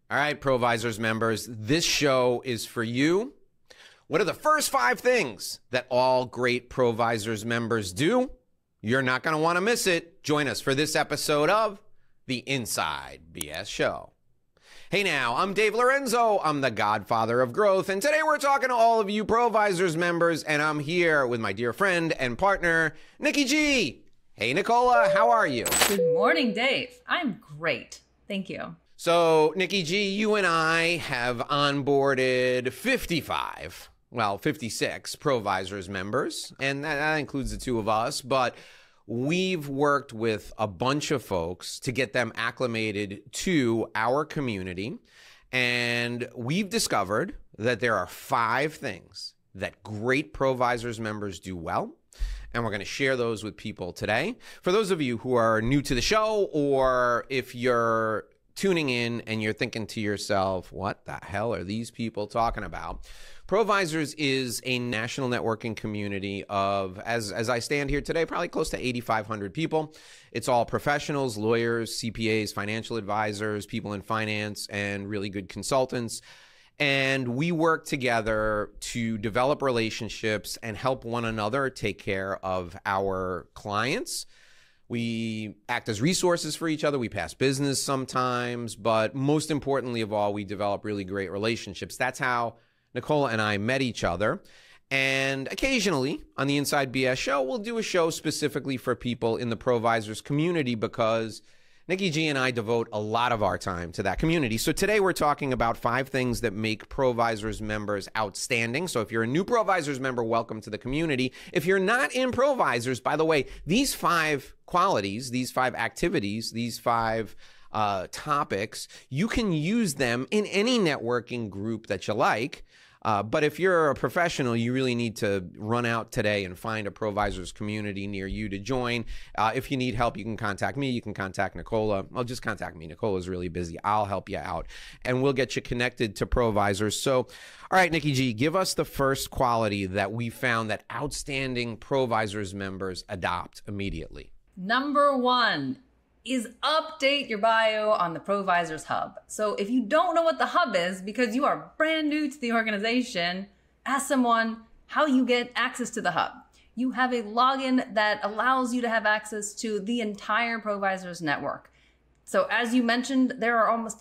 All right, Provisors members, this show is for you. What are the first 5 things that all great Provisors members do? You're not going to want to miss it. Join us for this episode of The Inside BS Show. Hey now, I'm Dave Lorenzo. I'm the godfather of growth, and today we're talking to all of you Provisors members, and I'm here with my dear friend and partner, Nikki G. Hey, Nicola, how are you? Good morning, Dave. I'm great. Thank you. So, Nikki G, you and I have onboarded 56 Provisors members, and that includes the two of us, but we've worked with a bunch of folks to get them acclimated to our community, and we've discovered that there are 5 things that great Provisors members do well, and we're going to share those with people today. For those of you who are new to the show, or if you're tuning in and you're thinking to yourself, what the hell are these people talking about? Provisors is a national networking community of, as I stand here today, probably close to 8,500 people. It's all professionals, lawyers, CPAs, financial advisors, people in finance, and really good consultants. And we work together to develop relationships and help one another take care of our clients. We act as resources for each other. We pass business sometimes, but most importantly of all, we develop really great relationships. That's how Nicola and I met each other. And occasionally on the Inside BS Show, we'll do a show specifically for people in the Provisors community because Nikki G and I devote a lot of our time to that community. So today we're talking about 5 things that make Provisors members outstanding. So if you're a new Provisors member, welcome to the community. If you're not in Provisors, by the way, these 5 qualities, these 5 activities, these 5 topics, you can use them in any networking group that you like. But if you're a professional, you really need to run out today and find a Provisors community near you to join. If you need help, you can contact me. You can contact Nicola. Well, just contact me. Nicola's really busy. I'll help you out, and we'll get you connected to Provisors. So, all right, Nikki G, give us the first quality that we found that outstanding Provisors members adopt immediately. Number 1 is update your bio on the Provisors Hub. So if you don't know what the Hub is because you are brand new to the organization, ask someone how you get access to the Hub. You have a login that allows you to have access to the entire Provisors network. So as you mentioned, there are almost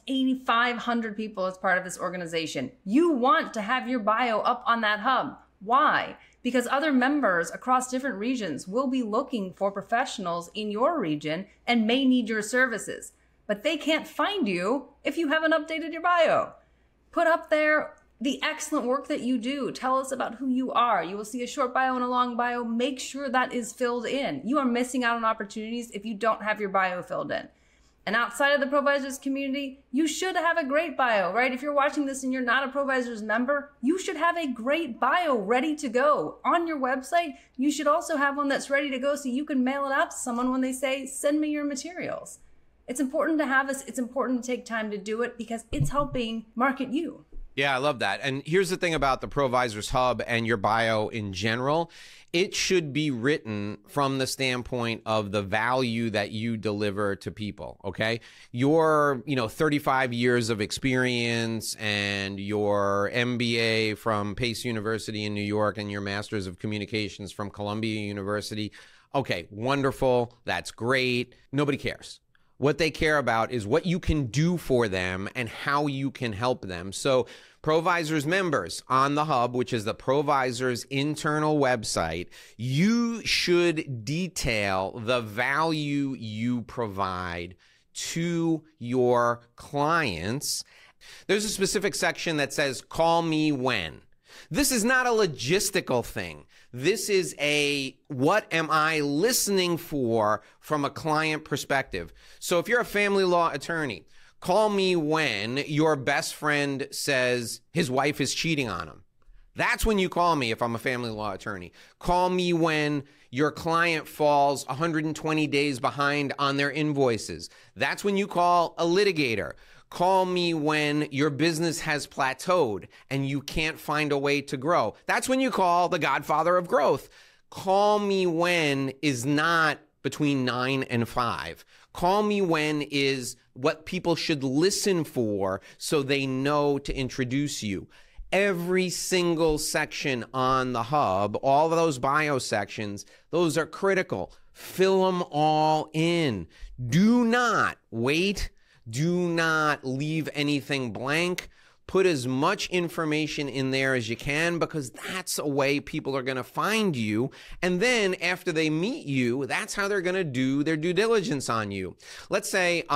8,500 people as part of this organization. You want to have your bio up on that Hub. Why? Because other members across different regions will be looking for professionals in your region and may need your services. But they can't find you if you haven't updated your bio. Put up there the excellent work that you do. Tell us about who you are. You will see a short bio and a long bio. Make sure that is filled in. You are missing out on opportunities if you don't have your bio filled in. And outside of the Provisors community, you should have a great bio, right? If you're watching this and you're not a Provisors member, you should have a great bio ready to go. On your website, you should also have one that's ready to go so you can mail it out to someone when they say, send me your materials. It's important to have this. It's important to take time to do it because it's helping market you. Yeah, I love that. And here's the thing about the Provisors Hub and your bio in general. It should be written from the standpoint of the value that you deliver to people, okay? Your, 35 years of experience and your MBA from Pace University in New York and your Master's of Communications from Columbia University, okay, wonderful, that's great. Nobody cares. What they care about is what you can do for them and how you can help them. So Provisors members on the Hub, which is the Provisors internal website, you should detail the value you provide to your clients. There's a specific section that says, call me when. This is not a logistical thing. This is a, what am I listening for from a client perspective? So if you're a family law attorney, call me when your best friend says his wife is cheating on him. That's when you call me if I'm a family law attorney. Call me when your client falls 120 days behind on their invoices. That's when you call a litigator. Call me when your business has plateaued and you can't find a way to grow. That's when you call the godfather of growth. Call me when is not between 9 and 5. Call me when is what people should listen for so they know to introduce you. Every single section on the hub, all of those bio sections, those are critical. Fill them all in. Do not wait. Do not leave anything blank. Put as much information in there as you can, because that's a way people are going to find you. And then after they meet you, that's how they're going to do their due diligence on you. Let's say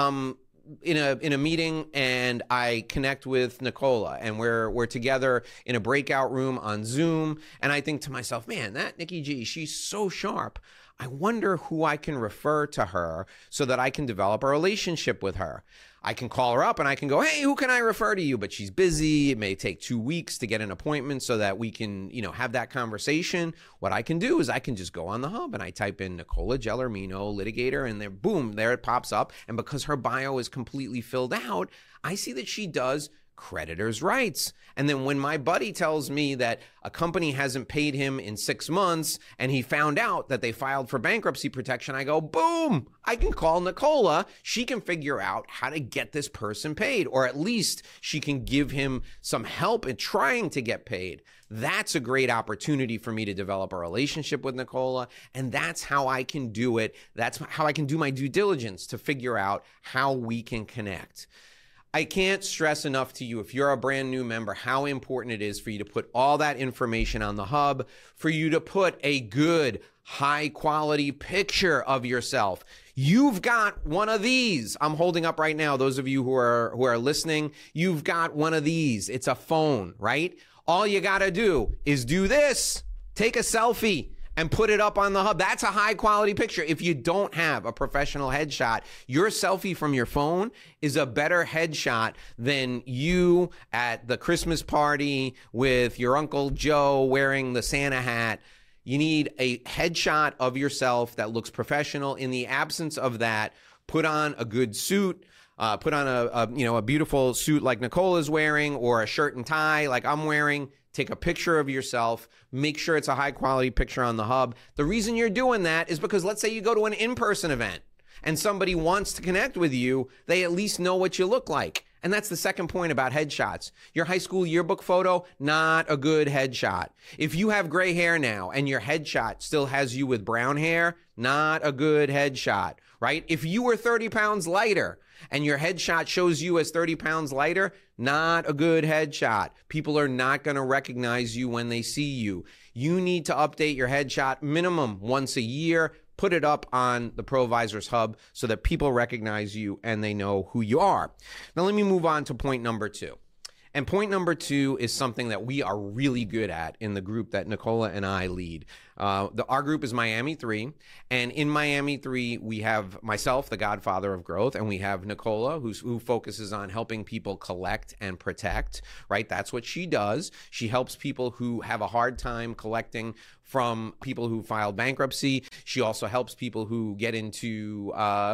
in a meeting and I connect with Nicola and we're together in a breakout room on Zoom, and I think to myself, man, that Nikki G, she's so sharp. I wonder who I can refer to her so that I can develop a relationship with her. I can call her up and I can go, hey, who can I refer to you? But she's busy. It may take 2 weeks to get an appointment so that we can, have that conversation. What I can do is I can just go on the hub and I type in Nicola Gellermino, litigator, and there, boom, there it pops up. And because her bio is completely filled out, I see that she does creditors' rights. And then when my buddy tells me that a company hasn't paid him in 6 months and he found out that they filed for bankruptcy protection, I go, boom, I can call Nicola. She can figure out how to get this person paid, or at least she can give him some help in trying to get paid. That's a great opportunity for me to develop a relationship with Nicola, and that's how I can do it. That's how I can do my due diligence to figure out how we can connect. I can't stress enough to you, if you're a brand new member, how important it is for you to put all that information on the hub, for you to put a good, high quality picture of yourself. You've got one of these I'm holding up right now. Those of you who are listening, you've got one of these. It's a phone, right? All you got to do is do this. Take a selfie and put it up on the hub. That's a high quality picture. If you don't have a professional headshot, your selfie from your phone is a better headshot than you at the Christmas party with your Uncle Joe wearing the Santa hat. You need a headshot of yourself that looks professional. In the absence of that, put on a good suit. Put on a beautiful suit like Nicola's wearing, or a shirt and tie like I'm wearing. Take a picture of yourself. Make sure it's a high quality picture on the hub. The reason you're doing that is because, let's say you go to an in-person event and somebody wants to connect with you, they at least know what you look like. And that's the second point about headshots. Your high school yearbook photo, not a good headshot. If you have gray hair now and your headshot still has you with brown hair, not a good headshot, right? If you were 30 pounds lighter and your headshot shows you as 30 pounds lighter, not a good headshot. People are not going to recognize you when they see you. You need to update your headshot minimum once a year. Put it up on the ProVisors Hub so that people recognize you and they know who you are. Now let me move on to point number 2. And point number 2 is something that we are really good at in the group that Nicola and I lead. Our group is Miami 3, and in Miami 3, we have myself, the godfather of growth, and we have Nicola, who focuses on helping people collect and protect, right? That's what she does. She helps people who have a hard time collecting from people who filed bankruptcy. She also helps people who get into,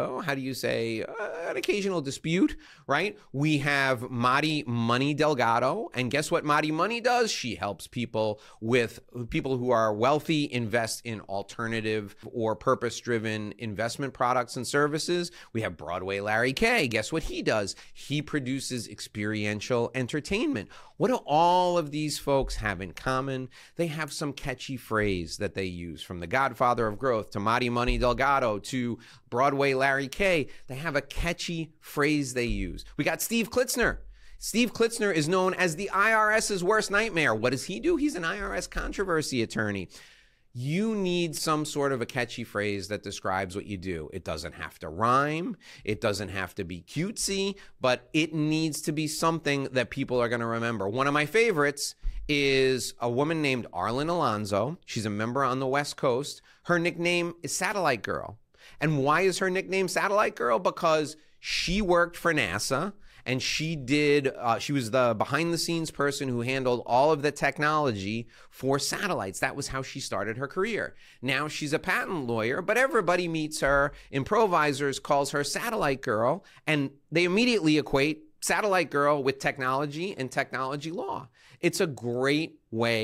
an occasional dispute, right? We have Madi Money Delgado, and guess what Madi Money does? She helps people who are wealthy invest in alternative or purpose-driven investment products and services. We have Broadway Larry K. Guess what he does? He produces experiential entertainment. What do all of these folks have in common? They have some catchy phrase that they use, from the Godfather of Growth to Madi Money Delgado to Broadway Larry K. They have a catchy phrase they use. We got Steve Klitzner. Steve Klitzner is known as the IRS's worst nightmare. What does he do? He's an IRS controversy attorney. You need some sort of a catchy phrase that describes what you do. It doesn't have to rhyme. It doesn't have to be cutesy, but it needs to be something that people are going to remember. One of my favorites is a woman named Arlen Alonzo. She's a member on the West Coast. Her nickname is Satellite Girl. And why is her nickname Satellite Girl? Because she worked for NASA. And she was the behind-the-scenes person who handled all of the technology for satellites. That was how she started her career. Now she's a patent lawyer, but everybody meets her in ProVisors, calls her Satellite Girl, and they immediately equate Satellite Girl with technology and technology law. It's a great way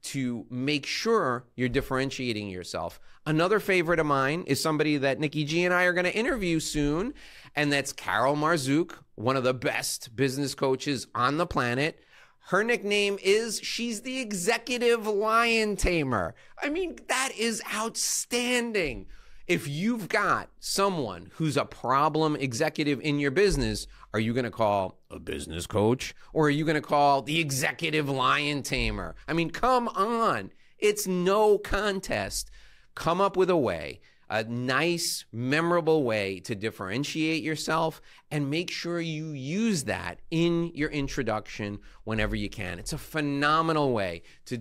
to make sure you're differentiating yourself. Another favorite of mine is somebody that Nikki G and I are going to interview soon, and that's Carol Marzouk, one of the best business coaches on the planet. Her nickname is she's the executive lion tamer. I mean, that is outstanding. If you've got someone who's a problem executive in your business, are you going to call a business coach, or are you going to call the executive lion tamer? I mean, come on. It's no contest. Come up with a way, a nice, memorable way to differentiate yourself, and make sure you use that in your introduction whenever you can. It's a phenomenal way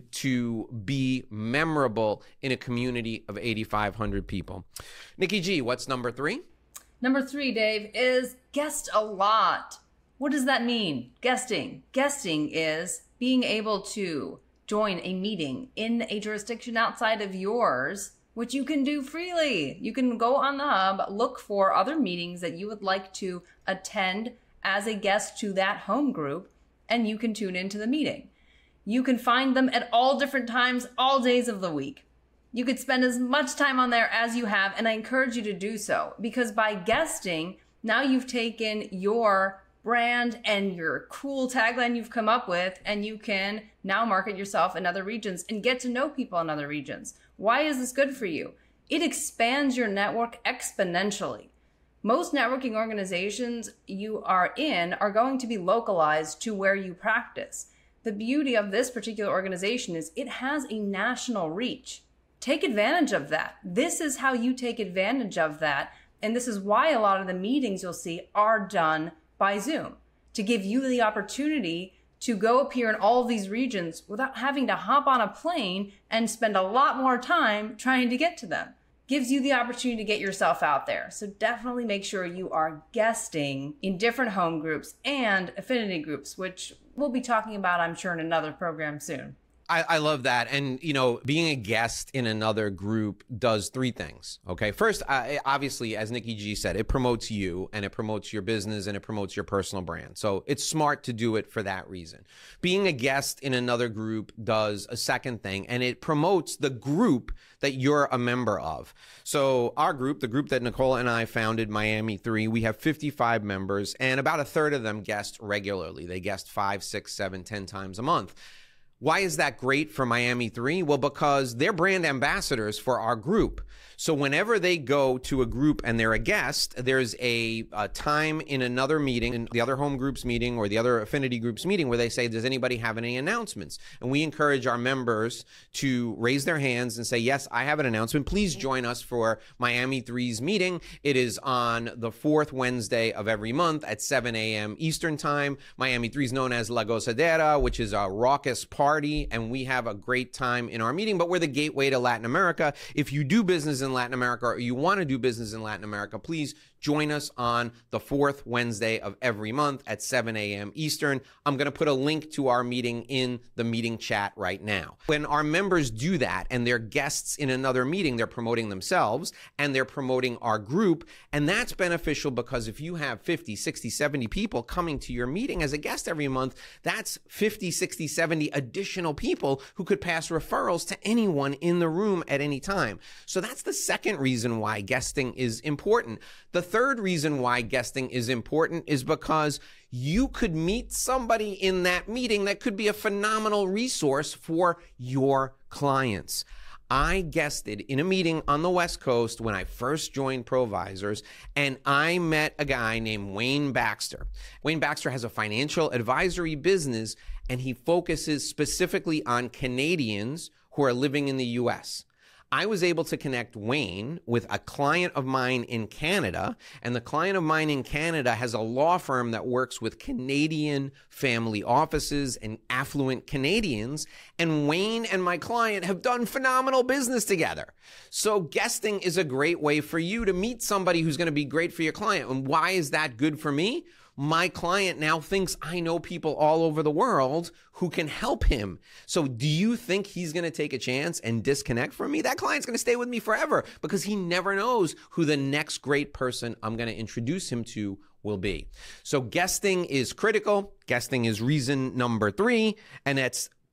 to be memorable in a community of 8,500 people. Nikki G, what's number 3? Number 3, Dave, is guest a lot. What does that mean? Guesting. Guesting is being able to join a meeting in a jurisdiction outside of yours, which you can do freely. You can go on the hub, look for other meetings that you would like to attend as a guest to that home group, and you can tune into the meeting. You can find them at all different times, all days of the week. You could spend as much time on there as you have, and I encourage you to do so, because by guesting, now you've taken your brand and your cool tagline you've come up with, and you can now market yourself in other regions and get to know people in other regions. Why is this good for you? It expands your network exponentially. Most networking organizations you are in are going to be localized to where you practice. The beauty of this particular organization is it has a national reach. Take advantage of that. This is how you take advantage of that. And this is why a lot of the meetings you'll see are done by Zoom, to give you the opportunity to go appear in all of these regions without having to hop on a plane and spend a lot more time trying to get to them. Gives you the opportunity to get yourself out there. So definitely make sure you are guesting in different home groups and affinity groups, which we'll be talking about, I'm sure, in another program soon. I love that. And, you know, being a guest in another group does 3 things. Okay. First, obviously, as Nikki G said, it promotes you and it promotes your business and it promotes your personal brand. So it's smart to do it for that reason. Being a guest in another group does a second thing, and it promotes the group that you're a member of. So our group, the group that Nicole and I founded, Miami 3, we have 55 members, and about a third of them guest regularly. They guest 5, 6, 7, 10 times a month. Why is that great for Miami 3? Well, because they're brand ambassadors for our group. So whenever they go to a group and they're a guest, there's a time in another meeting, in the other home groups meeting or the other affinity groups meeting, where they say, does anybody have any announcements? And we encourage our members to raise their hands and say, yes, I have an announcement. Please join us for Miami 3's meeting. It is on the 4th Wednesday of every month at 7 a.m. Eastern time. Miami 3 is known as La Gozadera, which is a raucous party, and we have a great time in our meeting, but we're the gateway to Latin America. If you do business in Latin America, or you want to do business in Latin America, please join us on the 4th Wednesday of every month at 7 a.m. Eastern. I'm going to put a link to our meeting in the meeting chat right now. When our members do that and they're guests in another meeting, they're promoting themselves and they're promoting our group. And that's beneficial because if you have 50, 60, 70 people coming to your meeting as a guest every month, that's 50, 60, 70 additional people who could pass referrals to anyone in the room at any time. So that's the second reason why guesting is important. The third reason why guesting is important is because you could meet somebody in that meeting that could be a phenomenal resource for your clients. I guested in a meeting on the West Coast when I first joined Provisors, and I met a guy named Wayne Baxter. Wayne Baxter has a financial advisory business, and he focuses specifically on Canadians who are living in the U.S. I was able to connect Wayne with a client of mine in Canada, and the client of mine in Canada has a law firm that works with Canadian family offices and affluent Canadians, and Wayne and my client have done phenomenal business together. So guesting is a great way for you to meet somebody who's going to be great for your client. And why is that good for me? My client now thinks I know people all over the world who can help him. So do you think he's going to take a chance and disconnect from me? That client's going to stay with me forever because he never knows who the next great person I'm going to introduce him to will be. So guesting is critical. Guesting is reason number 3, and that's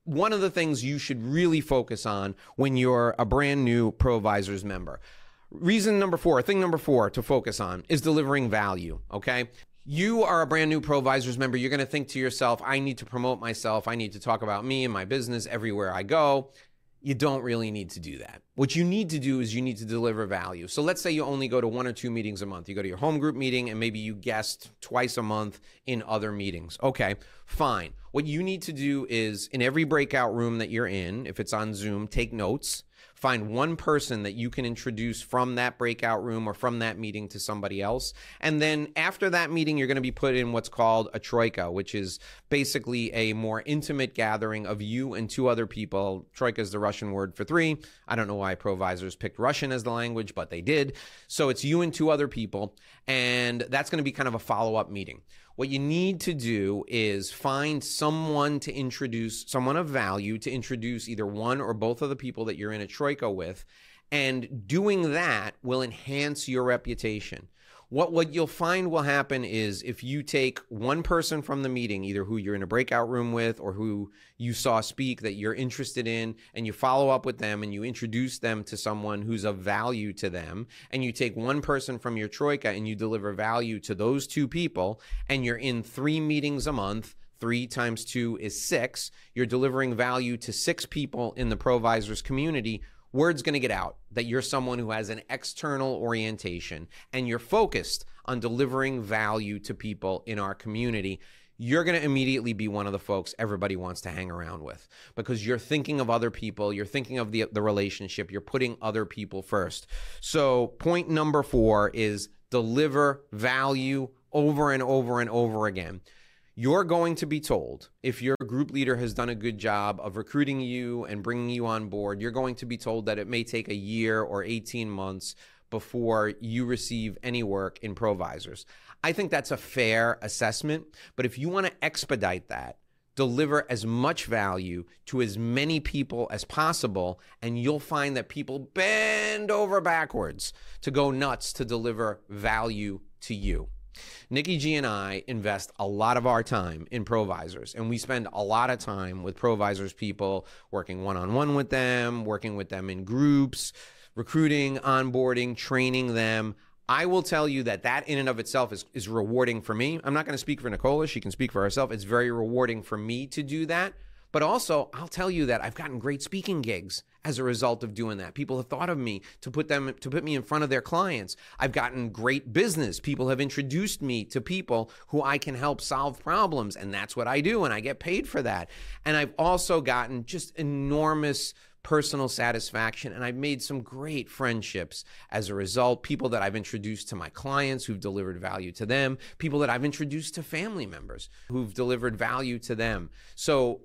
one of the things you should really focus on when you're a brand new ProVisors member. Thing number four to focus on is delivering value, okay? You are a brand new ProVisors member. You're going to think to yourself, I need to promote myself. I need to talk about me and my business everywhere I go. You don't really need to do that. What you need to do is you need to deliver value. So let's say you only go to 1 or 2 meetings a month. You go to your home group meeting and maybe you guest twice a month in other meetings. Okay, fine. What you need to do is in every breakout room that you're in, if it's on Zoom, take notes. Find one person that you can introduce from that breakout room or from that meeting to somebody else. And then after that meeting, you're going to be put in what's called a troika, which is basically a more intimate gathering of you and 2 other people. Troika is the Russian word for 3. I don't know why ProVisors picked Russian as the language, but they did. So it's you and 2 other people, and that's going to be kind of a follow-up meeting. What you need to do is find someone to introduce, someone of value to introduce either one or both of the people that you're in a troika with, and doing that will enhance your reputation. What you'll find will happen is if you take one person from the meeting, either who you're in a breakout room with or who you saw speak that you're interested in, and you follow up with them and you introduce them to someone who's of value to them, and you take one person from your troika and you deliver value to those 2 people, and you're in 3 meetings a month, 3 times 2 is 6, you're delivering value to 6 people in the ProVisors community. Word's going to get out that you're someone who has an external orientation and you're focused on delivering value to people in our community. You're going to immediately be one of the folks everybody wants to hang around with because you're thinking of other people. You're thinking of the relationship. You're putting other people first. So point number 4 is deliver value over and over and over again. You're going to be told, if your group leader has done a good job of recruiting you and bringing you on board, you're going to be told that it may take a year or 18 months before you receive any work in ProVisors. I think that's a fair assessment, but if you want to expedite that, deliver as much value to as many people as possible, and you'll find that people bend over backwards to go nuts to deliver value to you. Nikki G and I invest a lot of our time in ProVisors, and we spend a lot of time with ProVisors people, working one-on-one with them, working with them in groups, recruiting, onboarding, training them. I will tell you that in and of itself is rewarding for me. I'm not going to speak for Nicola. She can speak for herself. It's very rewarding for me to do that. But also, I'll tell you that I've gotten great speaking gigs as a result of doing that. People have thought of me to put me in front of their clients. I've gotten great business. People have introduced me to people who I can help solve problems, and that's what I do, and I get paid for that. And I've also gotten just enormous personal satisfaction, and I've made some great friendships as a result. People that I've introduced to my clients who've delivered value to them, people that I've introduced to family members who've delivered value to them. So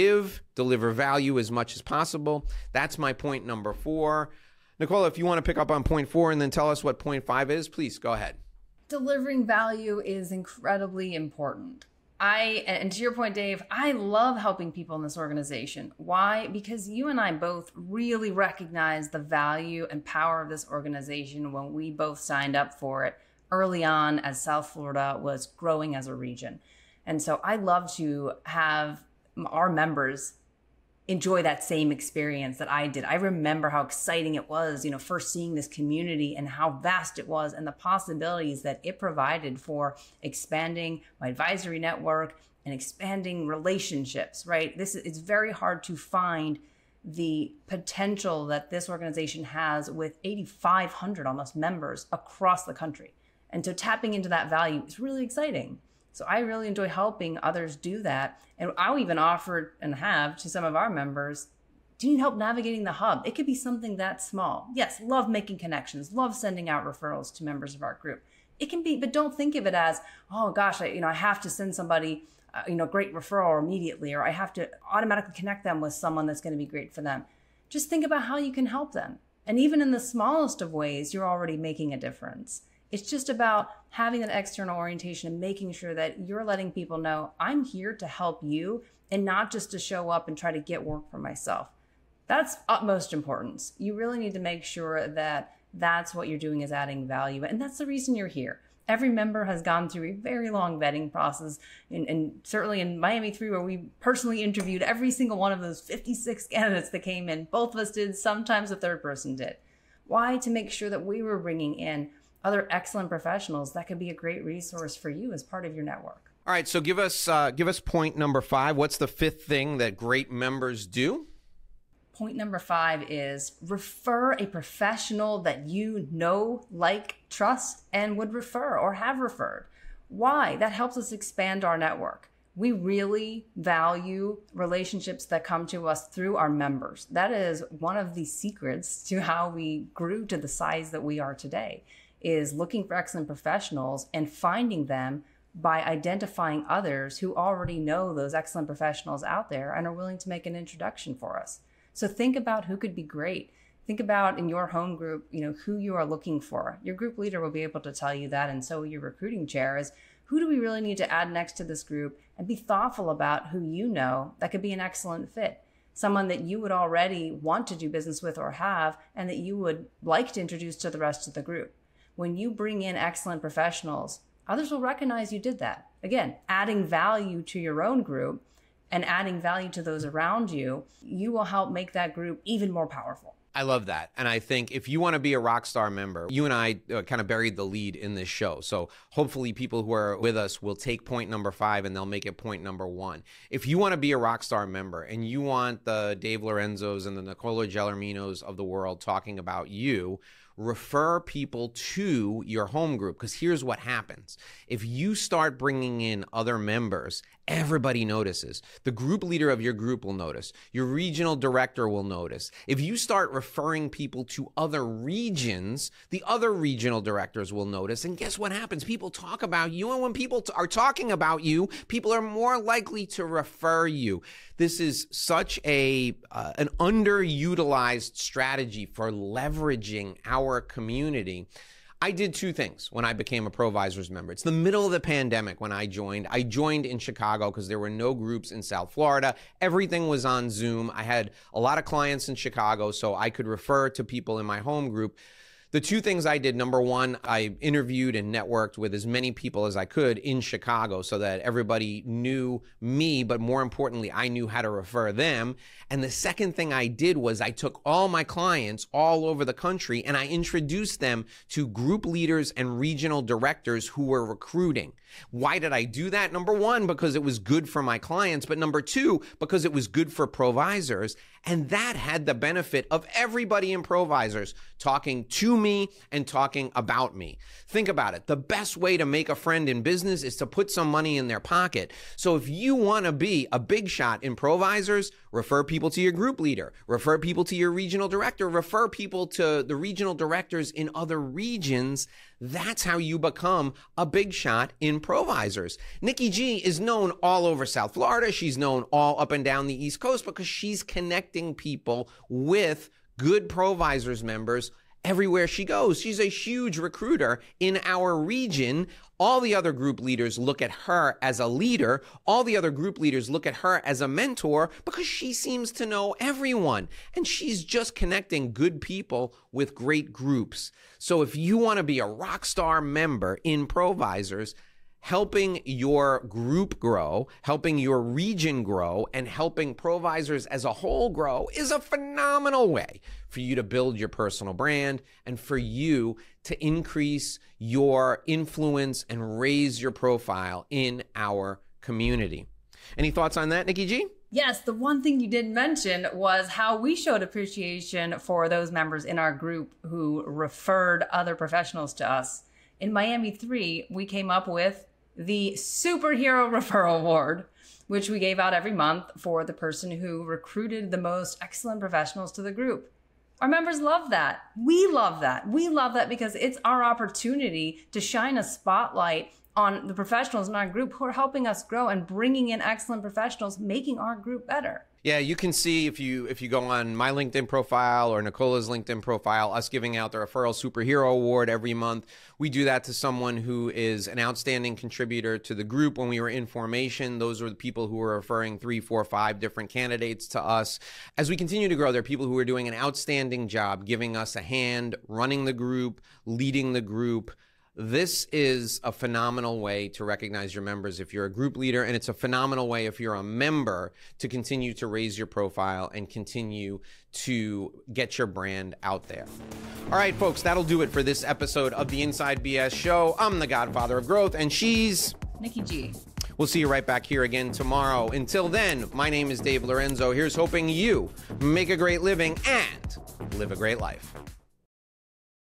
deliver value as much as possible. That's my point number 4. Nicola, if you want to pick up on point 4 and then tell us what point 5 is, please go ahead. Delivering value is incredibly important. And to your point, Dave, I love helping people in this organization. Why? Because you and I both really recognize the value and power of this organization when we both signed up for it early on as South Florida was growing as a region. And so I love to have our members enjoy that same experience that I did. I remember how exciting it was, first seeing this community and how vast it was and the possibilities that it provided for expanding my advisory network and expanding relationships, right? It's very hard to find the potential that this organization has with 8,500 almost members across the country. And so tapping into that value is really exciting. So I really enjoy helping others do that. And I'll even offer and have to some of our members, do you need help navigating the hub? It could be something that small. Yes, love making connections, love sending out referrals to members of our group. It can be, but don't think of it as, oh gosh, I have to send somebody, great referral immediately, or I have to automatically connect them with someone that's going to be great for them. Just think about how you can help them. And even in the smallest of ways, you're already making a difference. It's just about having an external orientation and making sure that you're letting people know I'm here to help you and not just to show up and try to get work for myself. That's utmost importance. You really need to make sure that that's what you're doing is adding value. And that's the reason you're here. Every member has gone through a very long vetting process, and certainly in Miami 3, where we personally interviewed every single one of those 56 candidates that came in. Both of us did, sometimes a third person did. Why? To make sure that we were bringing in other excellent professionals that could be a great resource for you as part of your network. All right, so give us point number 5. What's the 5th thing that great members do? Point number 5 is refer a professional that you know, like, trust, and would refer or have referred. Why? That helps us expand our network. We really value relationships that come to us through our members. That is one of the secrets to how we grew to the size that we are today, is looking for excellent professionals and finding them by identifying others who already know those excellent professionals out there and are willing to make an introduction for us. So think about who could be great. Think about in your home group, who you are looking for. Your group leader will be able to tell you that, and so your recruiting chair is, who do we really need to add next to this group? And be thoughtful about who you know that could be an excellent fit. Someone that you would already want to do business with or have, and that you would like to introduce to the rest of the group. When you bring in excellent professionals, others will recognize you did that. Again, adding value to your own group and adding value to those around you, you will help make that group even more powerful. I love that. And I think if you want to be a Rockstar member, you and I kind of buried the lead in this show. So hopefully people who are with us will take point number 5 and they'll make it point number 1. If you want to be a Rockstar member and you want the Dave Lorenzos and the Nicola Gellerminos of the world talking about you, refer people to your home group, because here's what happens. If you start bringing in other members, everybody notices. The group leader of your group will notice. Your regional director will notice. If you start referring people to other regions, the other regional directors will notice. And guess what happens? People talk about you. And when people are talking about you, people are more likely to refer you. This is such an underutilized strategy for leveraging our community. I did 2 things when I became a Provisors member. It's the middle of the pandemic when I joined. I joined in Chicago because there were no groups in South Florida. Everything was on Zoom. I had a lot of clients in Chicago, so I could refer to people in my home group. The 2 things I did, number 1, I interviewed and networked with as many people as I could in Chicago so that everybody knew me, but more importantly, I knew how to refer them. And the second thing I did was I took all my clients all over the country and I introduced them to group leaders and regional directors who were recruiting. Why did I do that? Number 1, because it was good for my clients, but number 2, because it was good for Provisors. And that had the benefit of everybody in Provisors talking to me and talking about me. Think about it. The best way to make a friend in business is to put some money in their pocket. So if you want to be a big shot in Provisors, refer people to your group leader, refer people to your regional director, refer people to the regional directors in other regions. That's how you become a big shot in Provisors. Nikki G is known all over South Florida. She's known all up and down the East Coast because she's connecting people with good Provisors members everywhere she goes. She's a huge recruiter in our region. All the other group leaders look at her as a leader. All the other group leaders look at her as a mentor because she seems to know everyone. And she's just connecting good people with great groups. So if you want to be a Rockstar member in Provisors, helping your group grow, helping your region grow, and helping Provisors as a whole grow is a phenomenal way for you to build your personal brand and for you to increase your influence and raise your profile in our community. Any thoughts on that, Nikki G? Yes, the one thing you didn't mention was how we showed appreciation for those members in our group who referred other professionals to us. In Miami 3, we came up with the Superhero Referral Award, which we gave out every month for the person who recruited the most excellent professionals to the group. Our members love that. We love that. We love that because it's our opportunity to shine a spotlight on the professionals in our group who are helping us grow and bringing in excellent professionals, making our group better. Yeah, you can see if you go on my LinkedIn profile or Nicola's LinkedIn profile, us giving out the Referral Superhero Award every month. We do that to someone who is an outstanding contributor to the group. When we were in formation, those were the people who were referring 3, 4, 5 different candidates to us. As we continue to grow, there are people who are doing an outstanding job, giving us a hand, running the group, leading the group. This is a phenomenal way to recognize your members if you're a group leader, and it's a phenomenal way if you're a member to continue to raise your profile and continue to get your brand out there. All right, folks, that'll do it for this episode of the Inside BS Show. I'm the Godfather of Growth, and she's Nikki G. We'll see you right back here again tomorrow. Until then, my name is Dave Lorenzo. Here's hoping you make a great living and live a great life.